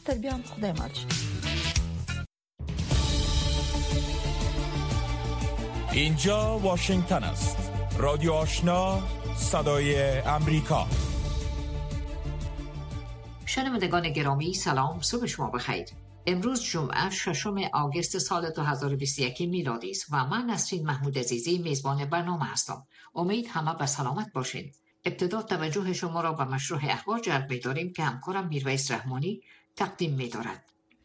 تر بیام خدای مالش. اینجا واشنگتن است. رادیو آشنا، صدای امریکا. شنوندگان گرامی سلام، صبح شما بخیر. امروز جمعه 6 آگوست سال 2021 میلادی است و من نسرین محمود عزیزی میزبان برنامه هستم. امید همه به سلامت باشین. ابتدا توجه شما را به مشروع اخبار جلب می‌داریم که همکارم میرویس رحمانی تقدیم می‌دارد.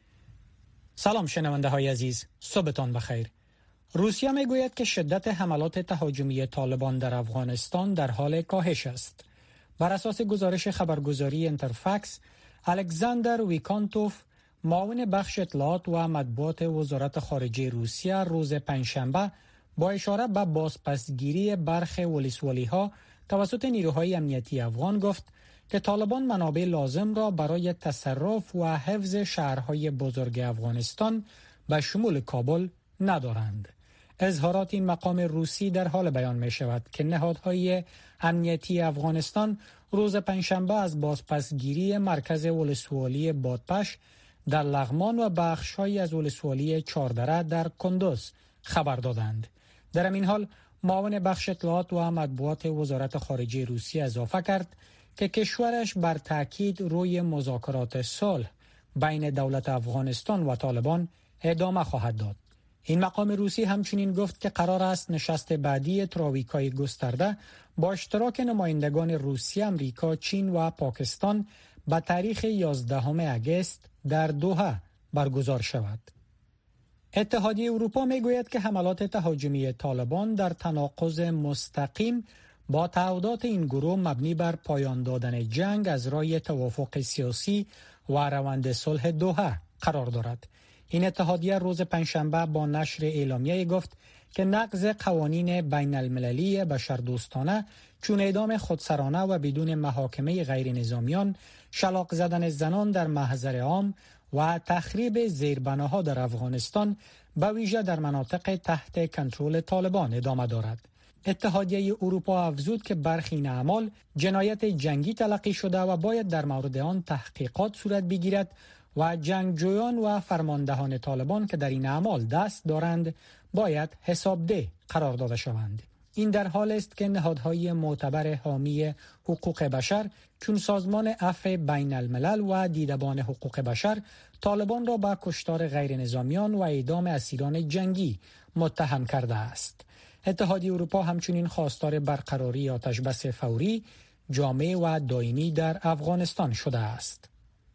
سلام شنونده های عزیز، صبحتان بخیر. روسیه میگوید که شدت حملات تهاجمی طالبان در افغانستان در حال کاهش است. بر اساس گزارش خبرگزاری انترفکس، الکساندر ویکانتوف، معاون بخش اطلاعات و مطبوعات وزارت خارجه روسیه، روز پنجشنبه با اشاره به بازپسگیری برخی ولسوالی‌ها توسط نیروهای امنیتی افغان گفت که طالبان منابع لازم را برای تصرف و حفظ شهرهای بزرگ افغانستان به شمول کابل ندارند. اظهارات این مقام روسی در حال بیان می شود که نهادهای امنیتی افغانستان روز پنجشنبه از بازپسگیری مرکز ولسوالی بادپش در لغمان و بخش‌هایی از ولسوالی چاردره در کندوز خبر دادند. در این حال معاون بخش اطلاعات و مطبوعات وزارت خارجه روسیه اضافه کرد که کشورش بر تاکید روی مذاکرات صلح بین دولت افغانستان و طالبان ادامه خواهد داد. این مقام روسی همچنین گفت که قرار است نشست بعدی ترویکای گسترده با اشتراک نمایندگان روسیه، امریکا، چین و پاکستان به تاریخ 11 آگوست در دوحه برگزار شود. اتحادیه اروپا میگوید که حملات تهاجمی طالبان در تناقض مستقیم با تعهدات این گروه مبنی بر پایان دادن جنگ از راه توافق سیاسی و روند صلح دوحه قرار دارد. این اتحادیه روز پنجشنبه با نشر اعلامیه گفت که نقض قوانین بین المللی بشردوستانه چون اعدام خودسرانه و بدون محاکمه غیر نظامیان، شلاق زدن زنان در محضر عام و تخریب زیربناها در افغانستان به ویژه در مناطق تحت کنترل طالبان ادامه دارد. اتحادیه اروپا افزود که برخی این اعمال جنایت جنگی تلقی شده و باید در مورد آن تحقیقات صورت بگیرد و جنگجویان و فرماندهان طالبان که در این اعمال دست دارند باید حسابده قرار داده شوند. این در حال است که نهادهای معتبر حامی حقوق بشر چون سازمان عفو بین الملل و دیدبان حقوق بشر طالبان را به کشتار غیر نظامیان و اعدام اسیران جنگی متهم کرده است. اتحادیه اروپا همچنین خواستار برقراری آتشبس فوری، جامع و دائمی در افغانستان شده است.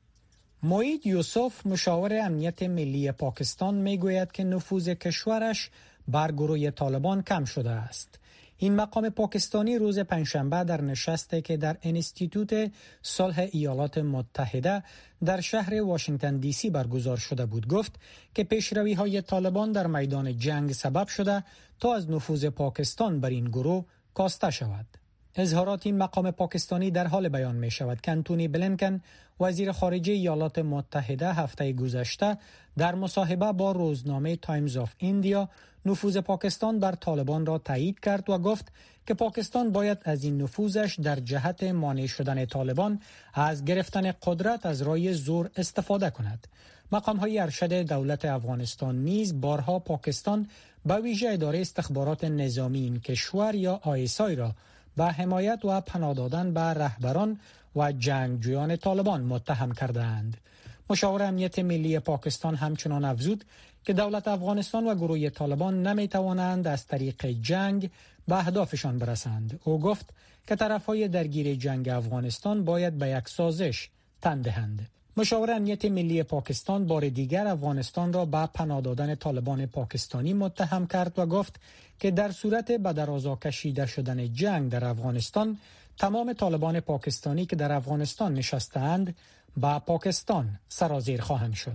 موید یوسف، مشاور امنیت ملی پاکستان، میگوید که نفوذ کشورش بر گروه طالبان کم شده است. این مقام پاکستانی روز پنجشنبه در نشستی که در انستیتوت صلح ایالات متحده در شهر واشنگتن دی سی برگزار شده بود گفت که پیشروی‌های طالبان در میدان جنگ سبب شده تا از نفوذ پاکستان بر این گروه کاسته شود. اظهارات این مقام پاکستانی در حال بیان می شود که انتونی بلینکن، وزیر خارجه ایالات متحده، هفته گذشته در مصاحبه با روزنامه تایمز آف ایندیا نفوذ پاکستان بر طالبان را تایید کرد و گفت که پاکستان باید از این نفوذش در جهت مانع شدن طالبان از گرفتن قدرت از راه زور استفاده کند. مقام‌های ارشد دولت افغانستان نیز بارها پاکستان به ویژه اداره استخبارات نظامی این کشور یا ISI را به حمایت و پناه دادن به رهبران و جنگجویان طالبان متهم کردند. مشاور امنیت ملی پاکستان همچنان افزود که دولت افغانستان و گروه طالبان نمی توانند از طریق جنگ به اهدافشان برسند. او گفت که طرفهای درگیر جنگ افغانستان باید به یک سازش تن دهند. مشاور امنیت ملی پاکستان بار دیگر افغانستان را به پناه دادن طالبان پاکستانی متهم کرد و گفت که در صورت به درازا کشیده شدن جنگ در افغانستان تمام طالبان پاکستانی که در افغانستان نشستند به پاکستان سرازیر خواهند شد.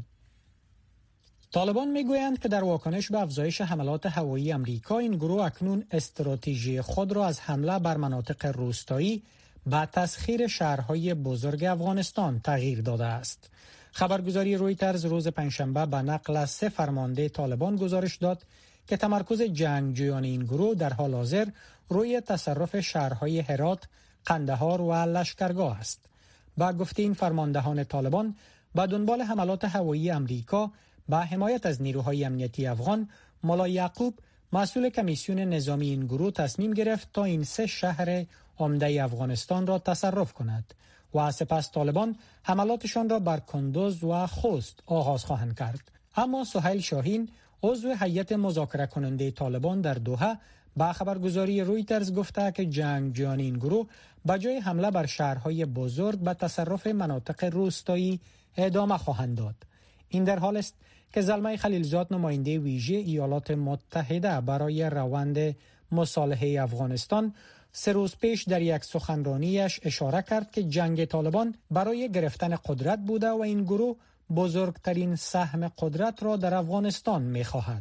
طالبان میگویند که در واکنش به افزایش حملات هوایی امریکا این گروه اکنون استراتژی خود را از حمله بر مناطق روستایی به تسخیر شهرهای بزرگ افغانستان تغییر داده است. خبرگزاری رویترز روز پنجشنبه به نقل از 3 فرمانده طالبان گزارش داد که تمرکز جنگجویان این گروه در حال حاضر روی تصرف شهرهای هرات، قندهار و لشکرگاه است. با گفته این فرماندهان طالبان، با دنبال حملات هوایی امریکا با حمایت از نیروهای امنیتی افغان، ملا یعقوب مسئول کمیسیون نظامی این گروه تصمیم گرفت تا این 3 شهر عمده افغانستان را تصرف کند و سپس طالبان حملاتشان را بر کندوز و خوست آغاز خواهند کرد. اما سهیل شاهین، عضو هیئت مذاکره کننده طالبان در دوحه، با خبرگزاری رویترز گفته که جنگجویان این گروه به جای حمله بر شهرهای بزرگ به تصرف مناطق روستایی ادامه خواهند داد. این در حال است که زلمه خلیلزاد، نماینده ویژه ایالات متحده برای روند مصالحه افغانستان، 3 روز پیش در یک سخنرانیش اشاره کرد که جنگ طالبان برای گرفتن قدرت بوده و این گروه بزرگترین سهم قدرت را در افغانستان می‌خواهد.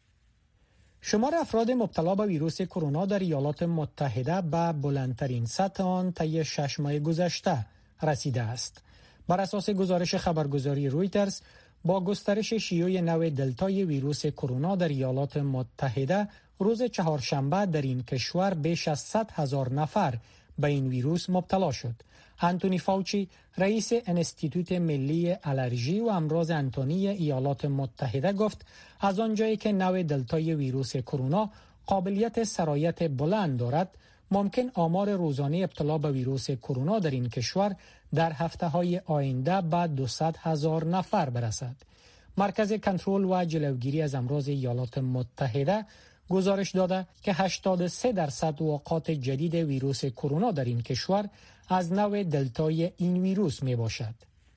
شمار افراد مبتلا به ویروس کرونا در ایالات متحده به بلندترین سطح آن طی 6 ماه گذشته رسیده است. بر اساس گزارش خبرگزاری رویترز، با گسترش شیوع نوع دلتای ویروس کرونا در ایالات متحده، روز چهارشنبه در این کشور بیش از 100,000 نفر به این ویروس مبتلا شد. آنتونی فاوچی، رئیس انستیتوت ملی آلرژی و امراض انتانی ایالات متحده، گفت از آنجایی که نوع دلتای ویروس کرونا قابلیت سرایت بلند دارد، ممکن آمار روزانه ابتلا به ویروس کرونا در این کشور در هفته‌های آینده به 200,000 نفر برسد. مرکز کنترل و جلوگیری از امراض ایالات متحده گزارش داده که 83% وقایع جدید ویروس کرونا در این کشور از نوع دلتای این ویروس می باشد.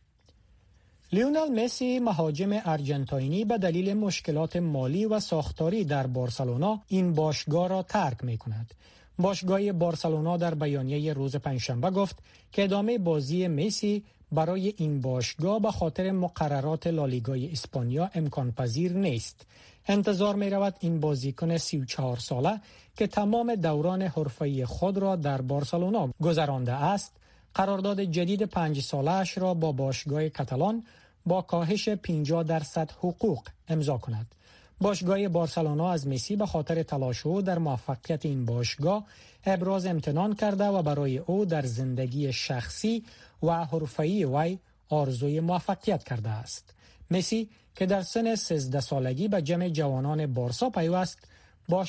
لیونل مسی، مهاجم آرژانتینی، به دلیل مشکلات مالی و ساختاری در بارسلونا این باشگاه را ترک می کند. باشگاه بارسلونا در بیانیه روز پنجشنبه گفت که ادامه بازی مسی برای این باشگاه به خاطر مقررات لالیگای اسپانیا امکان پذیر نیست. انتظار می رود این بازیکن 34 ساله که تمام دوران حرفه‌ای خود را در بارسلونا گذرانده است، قرارداد جدید 5 ساله‌اش را با باشگاه کاتالان با کاهش 50% حقوق امضا کند. باشگاه بارسلونا از مسی به خاطر تلاش او در موفقیت این باشگاه ابراز امتنان کرده و برای او در زندگی شخصی و حرفه‌ای وی آرزوی موفقیت کرده است. مسی که در سن 13 سالگی به جمع جوانان بارسا پیوست، با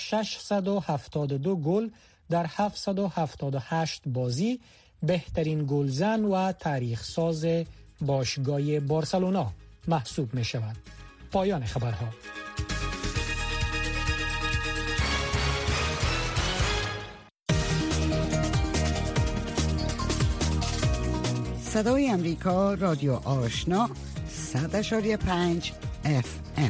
672 گل در 778 بازی بهترین گلزن و تاریخ ساز باشگاه بارسلونا محسوب می شود. پایان خبرها. صدای امریکا، رادیو آشنا، 100.5 FM.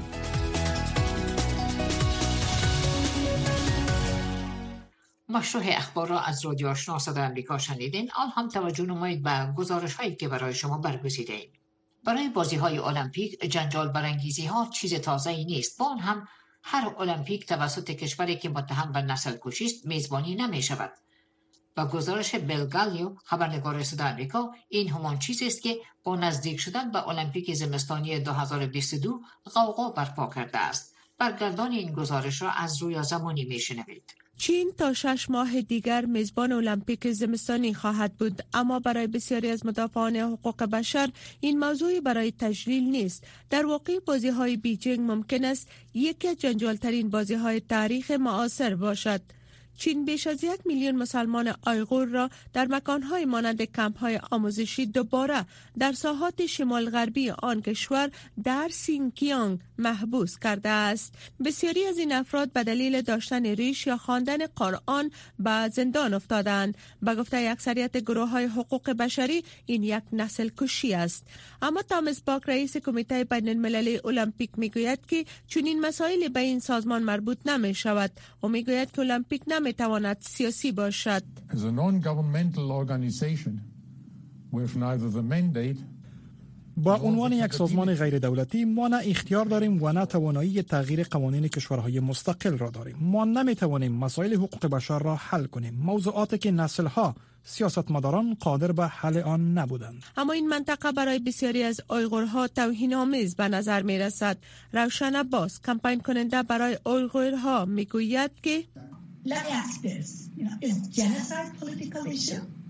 مشروع اخبار را از رادیو آشنا صدای امریکا شنیدین. آن هم توجه نمایید به گزارش هایی که برای شما برگزیدیم. برای بازی های المپیک جنجال برانگیزی ها چیز تازه‌ای نیست. با آن هم هر المپیک توسط کشوری که متهم به نسل کشی است میزبانی نمی شود. با گزارش بلگالیو، خبرنگار صدای آمریکا، این همان چیزی است که با نزدیک شدن به المپیک زمستانی 2022 غوغا برپا کرده است. برگردان این گزارش را از رویا زمانی میشنوید. چین تا 6 ماه دیگر میزبان المپیک زمستانی خواهد بود، اما برای بسیاری از مدافعان حقوق بشر این موضوع برای تجلیل نیست. در واقع بازی‌های بیجینگ ممکن است یکی از جنجال‌ترین بازی‌های تاریخ معاصر باشد. چین بیش از 1 میلیون مسلمان آیغور را در مکان‌های مانند کمپ‌های آموزشی دوباره در ساحات شمال غربی آن کشور در سینکیانگ محبوس کرده است. بسیاری از این افراد به دلیل داشتن ریش یا خواندن قرآن به زندان افتادند. به گفته اکثریت گروه‌های حقوق بشری این یک نسل کشی است. اما تامس باک، رئیس کمیته بین‌المللی المپیک، میگوید که چنین مسائلی به این سازمان مربوط نمی‌شود و میگوید که المپیک نمی‌تواند سیاسی باشد. As a non-governmental organization with neither the mandate با عنوان یک سازمان غیر دولتی ما نه اختیار داریم و نه توانایی تغییر قوانین کشورهای مستقل را داریم. ما نمی‌توانیم مسائل حقوق بشر را حل کنیم، موضوعاتی که نسل‌ها سیاستمداران قادر به حل آن نبودند. اما این منطقه برای بسیاری از آیغورها توهین‌آمیز به نظر می‌رسد. روشن عباس، کمپاین کننده برای آیغورها، میگوید که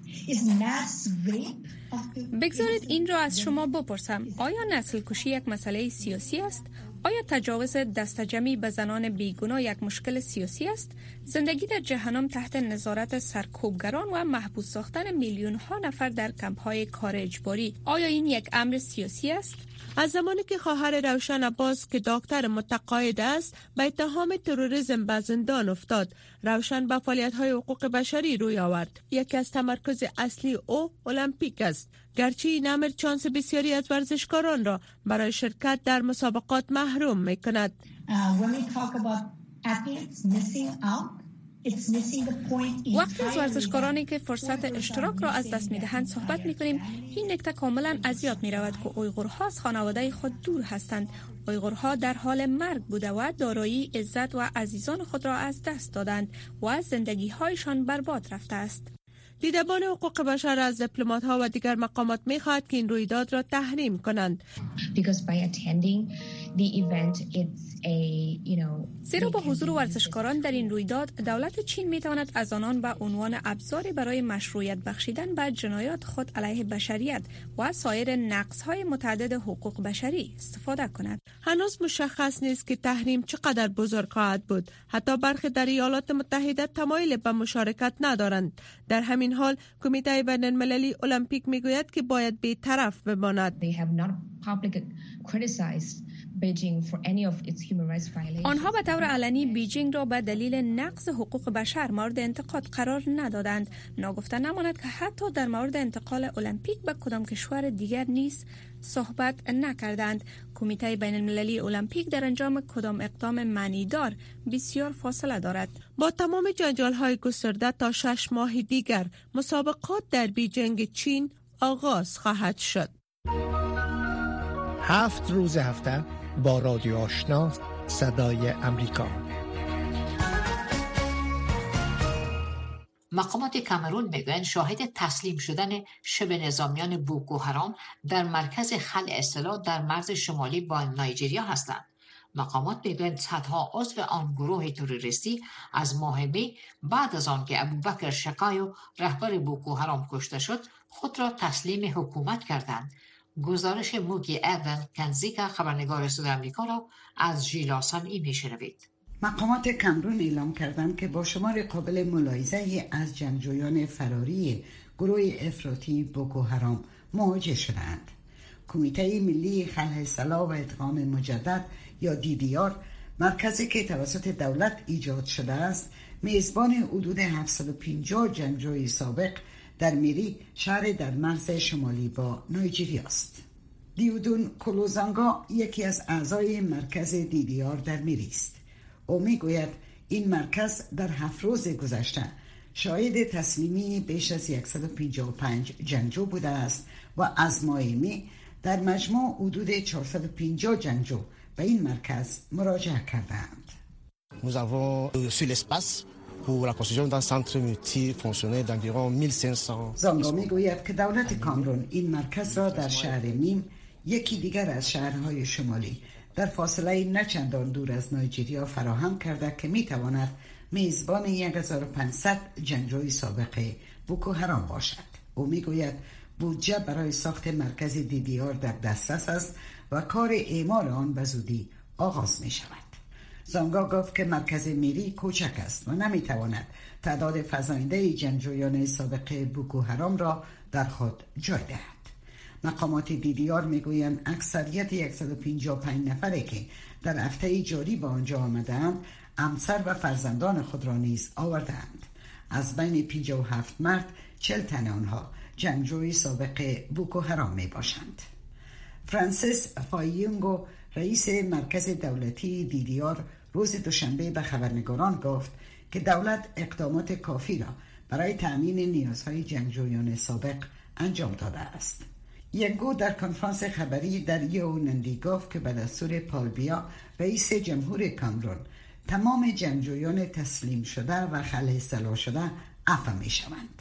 بگذارید این را از شما بپرسم. آیا نسل کشی یک مسئله سیاسی است؟ آیا تجاوز دستجمعی به زنان بیگناه یک مشکل سیاسی است؟ زندگی در جهنم تحت نظارت سرکوبگران و محبوس ساختن میلیون ها نفر در کمپ های کار اجباری، آیا این یک امر سیاسی است؟ از زمانی که خواهر روشن عباس که دکتر متقاعد است به اتهام تروریسم به زندان افتاد، روشن به فعالیت‌های حقوق بشری روی آورد. یکی از تمرکز اصلی او المپیک است، گرچه این امر چانس بسیاری از ورزشکاران را برای شرکت در مسابقات محروم می‌کند. وقتی از ورزشکارانی که فرصت اشتراک را از دست می‌دهند صحبت می‌کنیم، این نکته کاملا از یاد می‌رود که اویغورها از خانواده خود دور هستند. اویغورها در حال مرگ بوده و دارایی، عزت و عزیزان خود را از دست دادند و زندگی‌هایشان برباد رفته است. دیدبان حقوق بشر از دیپلمات‌ها و دیگر مقامات می‌خواهد که این رویداد را تحریم کنند. زیرا با حضور ورزشکاران در این رویداد، دولت چین می‌تواند از آنان به عنوان ابزاری برای مشروعیت بخشیدن به جنایات خود علیه بشریت و سایر نقض‌های متعدد حقوق بشری استفاده کند. هنوز مشخص نیست که تحریم چقدر بزرگ خواهد بود. حتی برخی در ایالات متحده تمایل به مشارکت ندارند. در همین حال کمیته بین‌المللی المپیک میگوید که باید بی‌طرف بماند. آنها به طور علنی بیجینگ را به دلیل نقض حقوق بشر مورد انتقاد قرار ندادند. ناگفته نماند که حتی در مورد انتقال المپیک به کدام کشور دیگر نیز صحبت نکردند. کمیته بین المللی المپیک در انجام کدام اقدام معنیدار بسیار فاصله دارد. با تمام جنجال‌های گسترده تا 6 ماه دیگر مسابقات در بیجینگ چین آغاز خواهد شد. 7 روز هفته با رادیو آشنا صدای امریکا. مقامات کامرون میگویند شاهد تسلیم شدن شبه نظامیان بوکو حرام در مرکز خلع اصطلاح در مرز شمالی با نایجریا هستند. مقامات میگویند صدها عضو آن گروه تروریستی از ماه می بعد از آن که ابوبکر شقایو رهبر بوکو حرام کشته شد خود را تسلیم حکومت کردند. گزارش موگی ایون کنزیکا خبرنگار صدای آمریکا را از ژیلاسان میشنوید. مقامات کامرون اعلام کردند که با شمار قابل ملاحظه‌ای از جنگجویان فراری گروه افراطی بوکو حرام مواجه شدند. کمیته ملی خلع اصطلاح و ادغام مجدد یا DDR، مرکزی که توسط دولت ایجاد شده است، میزبان حدود 750 جنگجوی سابق در میری، شهر در مرز شمالی با نایجریا است. دیودون کلوزانگا یکی از اعضای مرکز DDR در میری است. او میگوید این مرکز در 7 روز گذشته شاهد تسلیمی بیش از 155 جنگجو بوده است و از ماه می در مجموع حدود 450 جنگجو به این مرکز مراجعه کردند. Nous avons sur l'espace pour la construction d'un centre multifonctionnel d'environ 1500. زانگا میگوید که دولت کامرون این مرکز را در شهر میم، یکی دیگر از شهرهای شمالی در فاصله نچندان دور از نایجریا فراهم کرده که میتواند میزبان 1500 جنگجوی سابق بوکو حرام باشد. او میگوید بودجه برای ساخت مرکز DDR در دسترس است و کار اعمار آن به زودی آغاز می شود. زانگا گفت که مرکز میری کوچک است و نمیتواند تعداد فزاینده جنگجویان سابق بوکو حرام را در خود جای دهد. مقامات DDR میگویند اکثریت 155 نفره که در هفته جاری به آنجا آمدند همسر و فرزندان خود را نیز آوردند. از بین 57 مرد 40 تن آنها جنگجوی سابق بوکو حرام می باشند. فرانسیس فایونگو رئیس مرکز دولتی DDR روز دوشنبه به خبرنگاران گفت که دولت اقدامات کافی را برای تأمین نیازهای جنگجویان سابق انجام داده است. ینگو در کنفرانس خبری در یائوندی گفت که به دستور پال بیا رئیس جمهور کامرون تمام جنگجویان تسلیم شده و خلع اصطلاح شده عفو می شوند.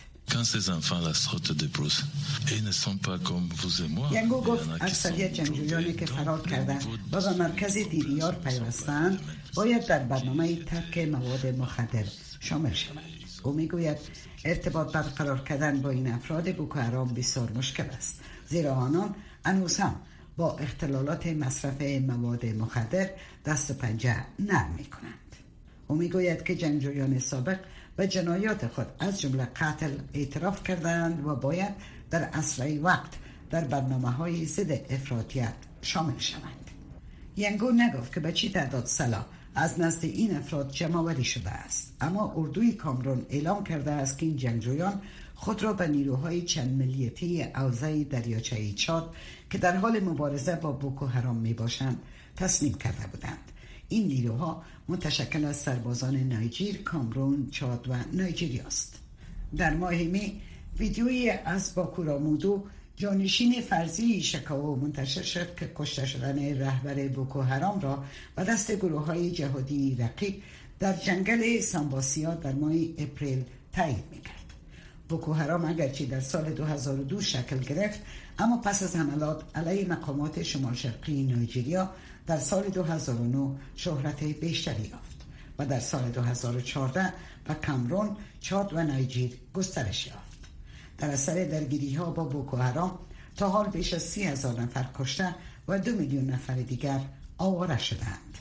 ینگو گفت اکثریت جنگجویانی که فرار کردند و به مرکز DDR پیوستند باید در برنامه ترک مواد مخدر شامل شوند. او میگوید ارتباط برقرار کردن با این افراد بوکو حرام بسیار مشکل است، زیرا آنان هنوز هم با اختلالات مصرف مواد مخدر دست و پنجه نرم میکنند. او میگوید که جنگجویان سابق به جنایات خود از جمله قتل اعتراف کردند و باید در اسرع وقت در برنامه‌های ضد افراطیت شامل شوند. ینگو نگفت که به چی تعداد سلاح از نزد این افراد جمع‌آوری شده است، اما اردوی کامرون اعلام کرده است که این جنگجویان خود را به نیروهای چند ملیتی اوضاع دریاچه چاد که در حال مبارزه با بوکو حرام می باشند تسلیم کرده بودند. این نیروها متشکل از سربازان نایجیر، کامرون، چاد و نایجیریا است. در ماه می ویدیویی از باکورامودو جانشین فرضی شکاو منتشر شد که کشته شدن رهبر بوکو حرام را به دست گروه‌های جهادی رقیب در جنگل سامباسیا در ماه اپریل تایید می‌کرد. بوکو حرام اگرچه در سال 2002 شکل گرفت، اما پس از حملات علیه مقامات شمال شرقی نایجیریا در سال 2009 شهرت بیشتری یافت و در سال 2014 به کامرون، چاد و نایجیر گسترش یافت. در اثر درگیری‌ها با بوکو حرام تا حال بیش از 30,000 نفر کشته و 2 میلیون نفر دیگر آواره شدند.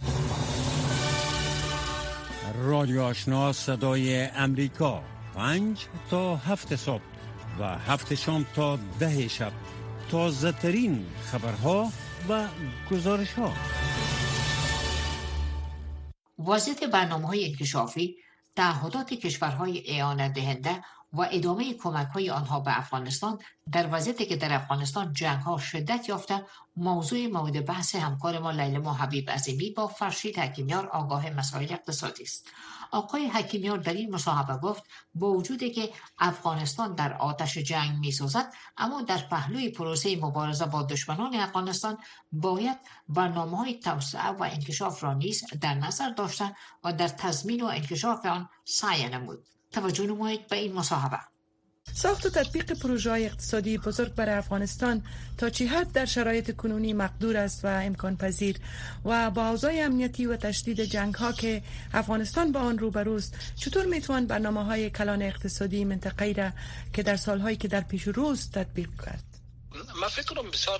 رادیو آشنا صدای امریکا 5 تا 7 صبح و 7 شام تا 10 شب، تازه ترین خبرها و گزارش‌ها. وضعیت برنامه‌های انکشافی، تعهدات کشورهای اعانت دهنده و ادامه کمک‌های آنها به افغانستان در وضعیتی که در افغانستان جنگ‌ها شدت یافته موضوع مورد بحث همکار ما لیلا حبیب عظیمی با فرشید حکیمیار آگاه مسائل اقتصادی است. آقای حکیمیار در این مصاحبه گفت با وجودی که افغانستان در آتش جنگ می‌سوزد، اما در پهلوی پروسه مبارزه با دشمنان افغانستان باید برنامه‌های توسعه و انکشاف را نیز در نظر داشته و در تضمین و انکشاف آن سعی نمود. توجه نمایید به این مصاحبه. ساخت و تطبیق پروژه‌های اقتصادی بزرگ برای افغانستان تا چه حد در شرایط کنونی مقدور است و امکان پذیر و با اوضاع امنیتی و تشدید جنگ‌ها که افغانستان با آن روبروست، چطور میتوان برنامه‌های کلان اقتصادی منطقه‌ای را که در سال‌هایی که در پیش روست تطبیق کرد؟ من فکر کنم بسیار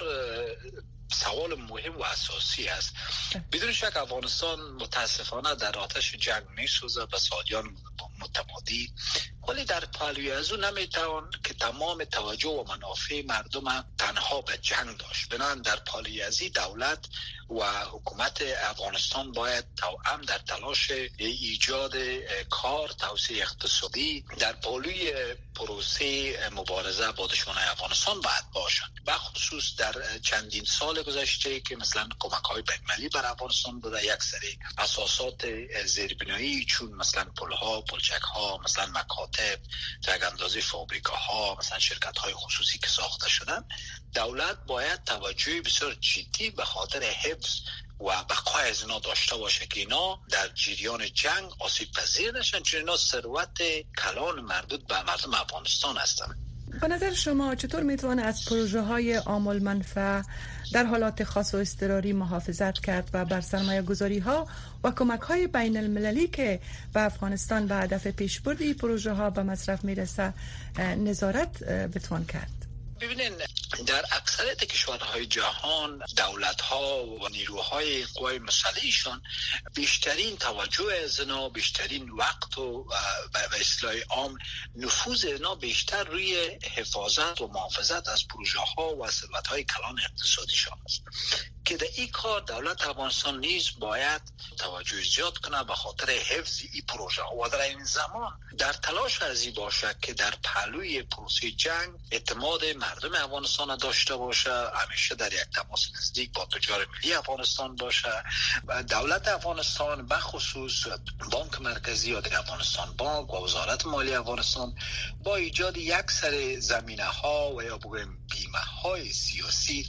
سوال مهم و اساسی است. بدون شک افغانستان متاسفانه در آتش جنگ می‌سوزد به سالیان متمادی، ولی در پهلوی از او نمیتوان که تمام توجه و منافع مردم تنها به جنگ داشت. بنابراین در پهلوی از این دولت و حکومت افغانستان باید توأم در تلاش ایجاد کار، توسعه اقتصادی در پهلوی پروسه مبارزه با دشمنان افغانستان باید باشند. به خصوص در چندین سال گذشته که مثلا کمک‌های بین‌المللی بر افغانستان بوده، یک سری اساسات زیربنایی چون مثلا پل‌ها، پلچک‌ها، مثلا مکاتب، تا یک اندازه فابریکاها، مثلا شرکت‌های خصوصی که ساخته شدن، دولت باید توجه بسیار جدی به خاطر حفظ و بقای از اینا داشته باشه که اینا در جریان جنگ آسیب پذیر نشن، چون اینا ثروت کلان مربوط به مردم افغانستان هستند. به نظر شما چطور میتوان از پروژه‌های عامل منفعه در حالات خاص و اضطراری محافظت کرد و بر سرمایه‌گذاری‌ها و کمک‌های بین المللی که به افغانستان به هدف پیشبرد این پروژه‌ها به مصرف میرسه نظارت بتوان کرد؟ ببینین، در اکثریت کشورهای جهان دولت‌ها و نیروهای قوای مسلحشان بیشترین توجه از اینا، بیشترین وقت و به اصطلاح عام نفوذ اینا بیشتر روی حفاظت و محافظت از پروژه‌ها و ثروت‌های کلان اقتصادیشان است که در این کار دولت افغانستان نیز باید توجه زیاد کنه به خاطر حفظ این پروژه و در این زمان در تلاش از این باشه که در پهلوی پروسه جنگ اعتماد مردم افغانستان داشته باشه، همیشه در یک تماس نزدیک با تجار ملی افغانستان باشه و دولت افغانستان به خصوص بانک مرکزی یا افغانستان بانک و وزارت مالی افغانستان با ایجاد یک سری زمینه‌ها و یا بگویم بیمه‌های سیاسی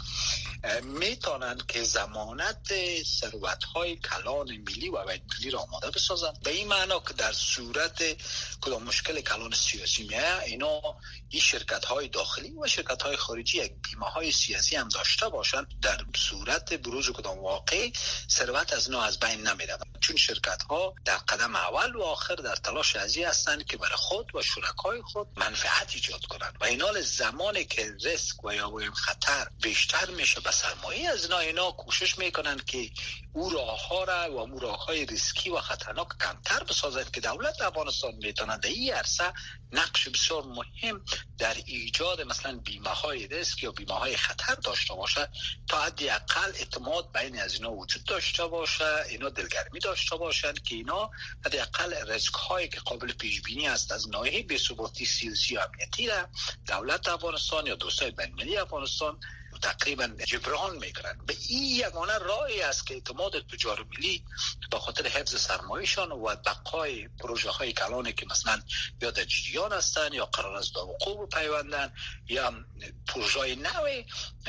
میتونند که ضمانت ثروت‌های کلان ملی و بین‌المللی را آماده بسازند، به این معنا که در صورت کدام مشکل کلان سیاسی میاد اینا این شرکت‌های داخلی و شرکت‌های خارجی یک بیمه‌های سیاسی هم داشته باشند، در صورت بروز کدام واقع ثروت از اینا از بین نمیره. چون شرکت ها در قدم اول و آخر در تلاش ازی هستند که برای خود و شرکای خود منفعت ایجاد کنند و اینال زمانی که ریسک و یا خطر بیشتر میشه به سرمایه از اینا کوشش میکنند که او راه ها را و او راه های ریسکی و خطرناک کمتر بسازند که دولت افغانستان میتونه در این عرصه نقش بسیار مهم در ایجاد مثلا بیمه های ریسک یا بیمه های خطر داشته باشه تا حداقل اعتماد بین از اینا وجود داشته باشه، اینا دلگرمی داشته باشن که اینا حداقل ریسک هایی که قابل پیش بینی است از ناحیه بی‌ثباتی سیاسی و امنیتی را دولت افغانستان یا دوستای بین المللی افغانستان تقریبا جبران میکنن. به این یگانه راهی است که اعتماد تجار ملی به خاطر حفظ سرمایه‌شان و بقای پروژه های کلانی که مثلا یا در جریان هستند یا قرار است به وقوع بپیوندند یا پروژه نوی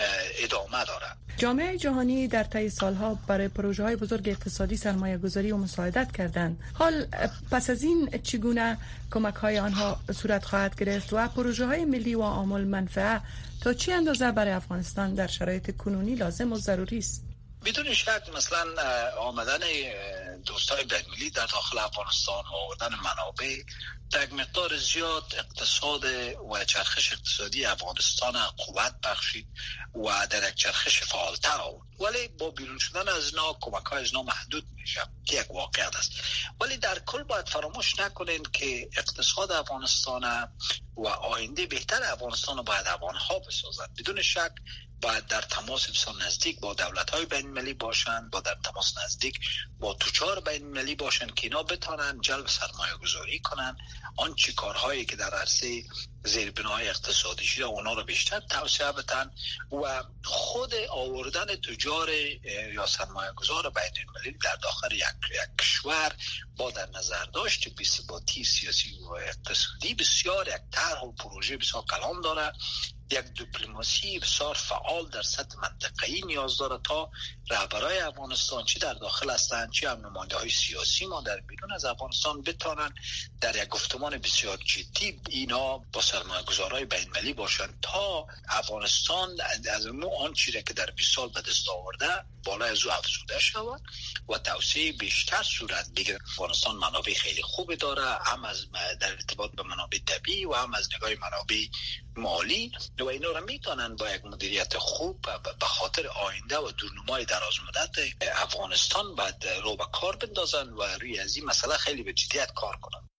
ادامه دارد. جامعه جهانی در طی سالها برای پروژه های بزرگ اقتصادی سرمایه گذاری و مساعدت کردند. حال پس از این چگونه کمک های آنها صورت خواهد گرفت و پروژه های ملی و عامل منفعه تا چه اندازه برای افغانستان در شرایط کنونی لازم و ضروری است؟ بدون شک مثلا آمدن دوستای بین‌المللی در داخل افغانستان و آوردن منابع در مقدار زیاد اقتصاد و چرخش اقتصادی افغانستان قوت بخشید و در یک چرخش فعالتر آورد، ولی با بیرون شدن از اینا کمک های از اینا محدود میشه که یک واقعیت است. ولی در کل باید فراموش نکنین که اقتصاد افغانستان و آینده بهتر افغانستان باید افغانها بسازند. بدون شک باید در تماس بسیار نزدیک با دولت‌های بین‌المللی باشند، با در تماس نزدیک با تجار بین‌المللی باشند که اینا بتونن جلب سرمایه‌گذاری کنن، آنچه کارهایی که در عرصه زیربنای اقتصادی شده اونا رو بیشتر توسعه بدن و خود آوردن تجار یا سرمایه‌گذار بین‌المللی در داخل یک کشور با در نظر داشت بی‌ثباتی سیاسی و اقتصادی بسیار یک طرح و پروژه بسیار کلان داره، یک دیپلماسی بسیار فعال در سطح منطقه‌ای نیاز داره تا رهبرای افغانستان چه در داخل هستند چه هم نماینده‌های سیاسی ما در بیرون از افغانستان بتوانند در یک گفتمان بسیار جدی اینا با سرمایه‌گذارای بین‌المللی باشند تا افغانستان از اون چیزی که در 20 سال به دست آورده بالای از او افزوده شود و توسعه بیشتر صورت بگیرد. افغانستان منابع خیلی خوبی داره، هم از در ارتباط به منابع طبیعی و هم از نگاه منابع مالی و اینا رو میتونن با یک مدیریت خوب به خاطر آینده و دورنمای دراز مدت افغانستان بعد رو به کار بندازن و روی از این مسئله خیلی به جدیت کار کنن.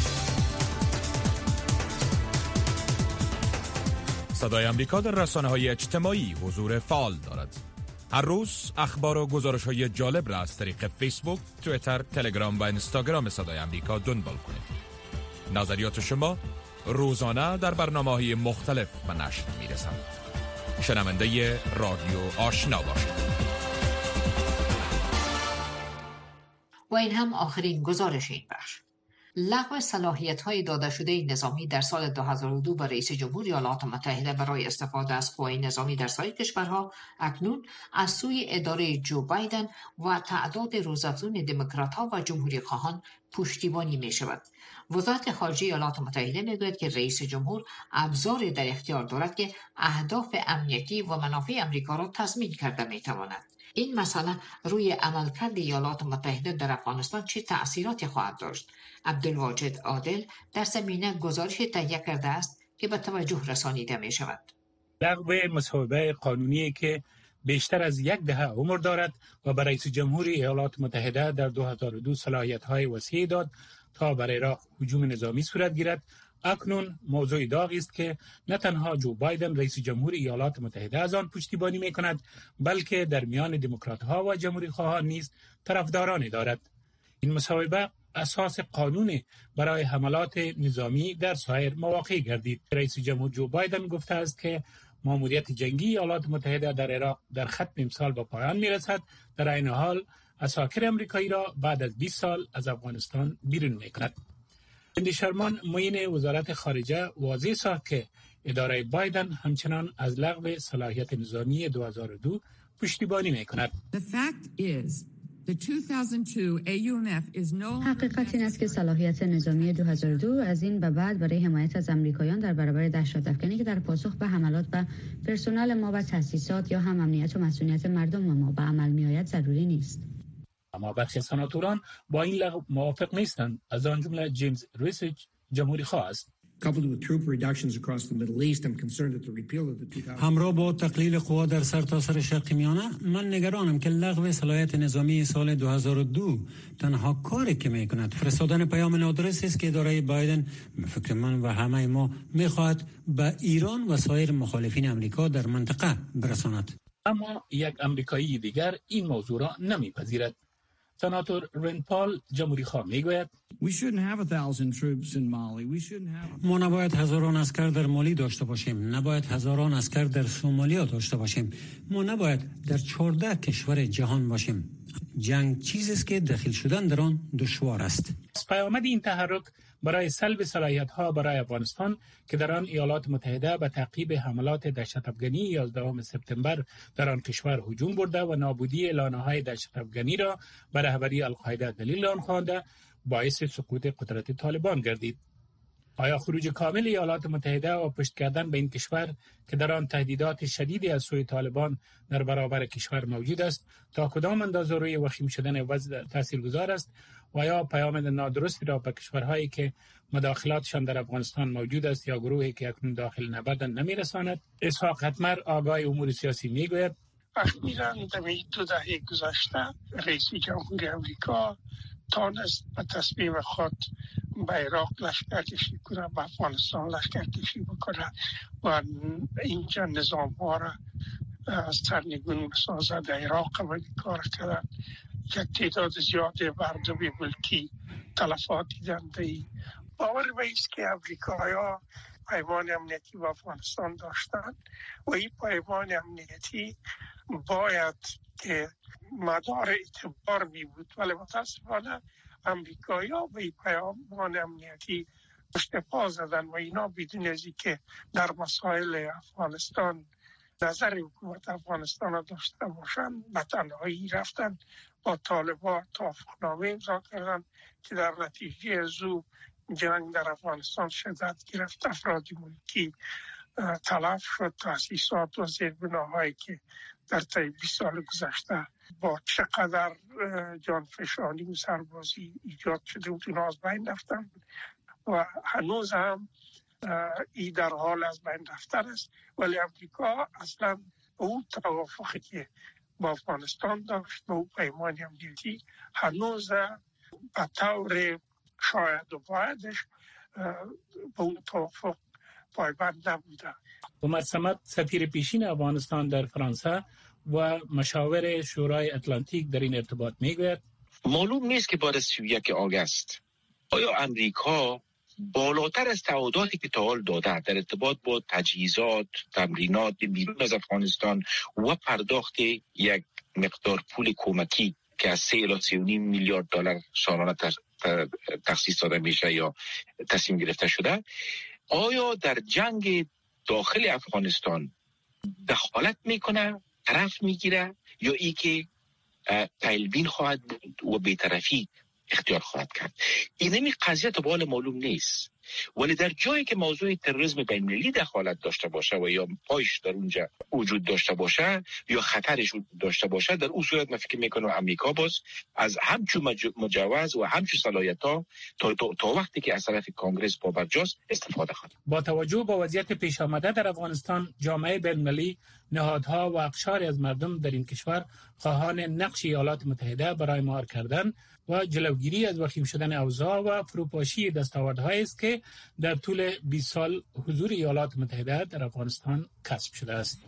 صدای آمریکا در رسانه‌های اجتماعی حضور فعال دارد. هر روز اخبار و گزارش‌های جالب را از طریق فیسبوک، توییتر، تلگرام و اینستاگرام صدای آمریکا دنبال کنید. نظریات شما روزانه در برنامه‌های مختلف به نشر می‌رسند. شنونده رادیو آشنا باشید. و این هم آخرین گزارش این بخش. لغو صلاحیت‌های داده شده نظامی در سال 2002 به رئیس جمهور ایالات متحده برای استفاده از قوای نظامی در سایر کشورها اکنون از سوی اداره جو بایدن و تعداد روزافزون دموکرات‌ها و جمهوری‌خواهان پشتیبانی می‌شود. وزارت خارجه ایالات متحده میگوید که رئیس جمهور ابزاری در اختیار دارد که اهداف امنیتی و منافع آمریکا را تضمین کرده می‌تواند. این مسئله روی عملکرد ایالات متحده در افغانستان چه تأثیراتی خواهد داشت؟ عبدالواجد عادل در زمینه گزارش تهیه کرده است که به توجه رسانیده می شود. لغو مصوبه قانونی که بیشتر از 10 دهه عمر دارد و برای رئیس جمهور ایالات متحده در 2002 صلاحیت‌های وسیع داد تا بر عراق هجوم نظامی صورت گیرد، اکنون موضوع داغی است که نه تنها جو بایدن رئیس جمهور ایالات متحده از آن پشتیبانی می‌کند، بلکه در میان دموکرات‌ها و جمهوری‌خواهان نیز طرفدارانی دارد. این مصوبه اساس قانون برای حملات نظامی در سایر مواقع گردید. رئیس جمهور جو بایدن گفته است که ماموریت جنگی ایالات متحده در عراق در ختم امسال به پایان می‌رسد، در عین حال عساکر آمریکایی را بعد از 20 سال از افغانستان بیرون می‌کند. سیندی شرمان معین وزارت خارجه واضح ساخت که اداره بایدن همچنان از لغو صلاحیت نظامی 2002 پشتیبانی می‌کند. حقیقت این است که صلاحیت نظامی 2002 از این به بعد برای حمایت از امریکایان در برابر دهشت‌افکنی که در پاسخ به حملات و پرسنل ما و تأسیسات یا هم امنیت و مسئولیت مردم ما به عمل می‌آید ضروری نیست. اما برخی سناتوران با این لغو موافق نیستند، از آن جمله جیمز ریسیچ جمهوری خواه است. همراه با تقلیل قوا در سرتاسر شرق میانه، من نگرانم که لغو صلاحیت نظامی سال 2002 تنها کاری که میکند فرستادن پیام نادرستی است که اداره بایدن، فکر من و همه ما، میخواهد به ایران و سایر مخالفین امریکا در منطقه برساند. اما یک امریکایی دیگر این موضوع را نمیپذیرد. سناتور رند پال جمهوری خواه میگوید ما نباید هزاران اسکر در مالی داشته باشیم، نباید هزاران اسکر در سومالیا داشته باشیم، ما نباید در 14 کشور جهان باشیم. جنگ چیزی است که داخل شدن در آن دشوار است. پیامد این تحرک برای سلب صلاحیت‌ها برای افغانستان که در آن ایالات متحده به تعقیب حملات دهشت‌افغانی 11 سپتامبر در آن کشور هجوم برده و نابودی اعلان‌های دهشت‌افغانی را به رهبری القاعده دلیل آن خوانده، باعث سقوط قدرت طالبان گردید. آیا خروج کامل ایالات متحده و پشت کردن به این کشور که در آن تهدیدات شدیدی از سوی طالبان در برابر کشور موجود است، تا کدام اندازه روی وخیم شدن وضع تاثیرگذار است و یا پیام نادرستی را به کشورهایی که مداخلاتشان در افغانستان موجود است یا گروهی که اکنون داخل نبردند نمیرساند؟ اسحاق حتمر آگاه امور سیاسی میگوید اخیراً در 2 دهه گذشته رئیس جمهور امریکا تانست به تصمیم خود به عراق لشکر کشی کنه، به افغانستان لشکر کشی بکنه و اینجا نظام ها را سرنگون بسازد. در عراق هم این کار کردن. یک تعداد زیاد مردم ملکی تلفات دیدند. باور میست که امریکایی‌ها پیمان امنیتی با افغانستان داشتند و این پیمان امنیتی باید که مدار اعتبار می بود، ولی متاسفانه امریکایی‌ها به این پیمان امنیتی پشت پا زدن و اینا بدون از اینکه در مسائل افغانستان نظر حکومت افغانستان را داشته باشند به تنهایی رفتن با طالبان توافقنامه امضا کردن که در نتیجه از او جنگ در افغانستان شدت گرفت، افراد ملکی تلف شد، تاسیسات و زیربناهایی که در طی 20 سال گذشته با چقدر جانفشانی و سربازی ایجاد شده بود اونا از بین رفتن و هنوز هم ای در حال از بین رفتن است. ولی امریکا اصلا او توافقی که با افغانستان داشت به او پیمان امنیتی هنوز به طور شاید و بایدش به اون توافق پایبند نبوده. عمر صمد سفیر پیشین افغانستان در فرانسه و مشاور شورای اتلانتیک در این ارتباط میگوید معلوم نیست که بعد از 31 آگوست آیا امریکا بالاتر از تعهداتی که تا حال داده در ارتباط با تجهیزات، تمرینات بیرون از افغانستان و پرداخت یک مقدار پول کمکی که از 3 الی 3.5 میلیارد دلار سالانه تخصیص داده میشه یا تصمیم گرفته شده، آیا در جنگ داخل افغانستان دخالت میکنه، طرف میگیره یا ای که پیلبین خواهد بود و بی‌طرفی اختیار خواهد کرد؟ این قضیه تا به حال معلوم نیست. ولی در جایی که موضوع تروریسم بین‌المللی دخالت داشته باشه و یا پایش در اونجا وجود داشته باشه یا خطرش داشته باشه، در اون صورت من فکر میکنم امریکا باز از همچون مجوز و همچون صلاحیت‌ها تا وقتی که از طرف کنگره پابرجاست استفاده خواهد. با توجه به وضعیت پیش آمده در افغانستان، جامعه بین‌المللی، نهادها و اقشاری از مردم در این کشور خواهان نقش ایالات متحده برای مهار کردن و جلوگیری از وخیم شدن اوضاع و فروپاشی دستاوردهایی است که در طول 20 سال حضور ایالات متحده در افغانستان کسب شده است.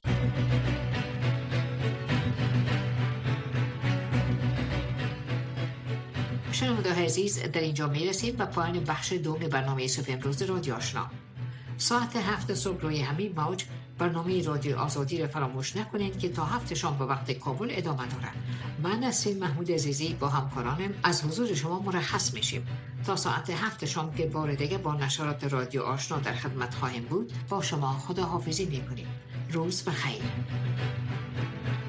شنونده‌های عزیز، در اینجا می‌رسیم به پایان بخش دوم برنامه صبح امروز رادیو آشنا. ساعت 7 صبح روی همین موج برنامه رادیو آزادی را فراموش نکنید که تا 7 شام به وقت کابل ادامه دارد. من نسرین محمود عزیزی با همکارانم از حضور شما مرخص میشیم تا ساعت 7 شام که بار دیگه با نشرات رادیو آشنا در خدمت خواهیم بود. با شما خداحافظی میکنیم. روز بخیر.